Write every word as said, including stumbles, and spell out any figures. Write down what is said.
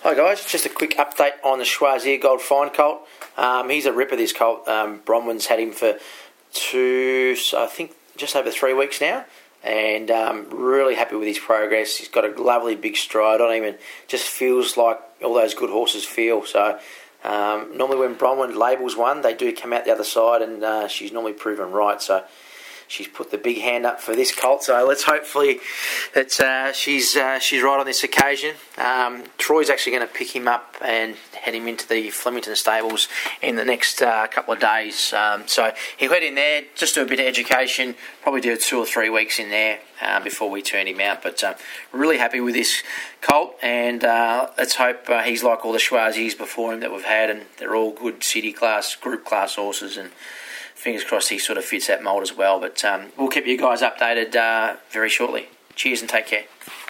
Hi guys, just a quick update on the Schwazier Gold Fine colt. Um, he's a ripper, this colt. Um, Bronwyn's had him for two, so I think just over three weeks now, and um, really happy with his progress. He's got a lovely big stride on him and just feels like all those good horses feel. So um, normally when Bronwyn labels one, they do come out the other side, and uh, she's normally proven right. So she's put the big hand up for this colt, so let's hopefully that uh, she's uh, she's right on this occasion. Um, Troy's actually going to pick him up and head him into the Flemington stables in the next uh, couple of days. Um, so he'll head in there, just do a bit of education, probably do two or three weeks in there uh, before we turn him out. But uh, really happy with this colt, and uh, let's hope uh, he's like all the Schwaziers before him that we've had, and they're all good city class, group class horses, and fingers crossed he sort of fits that mould as well. But um, we'll keep you guys updated uh, very shortly. Cheers and take care.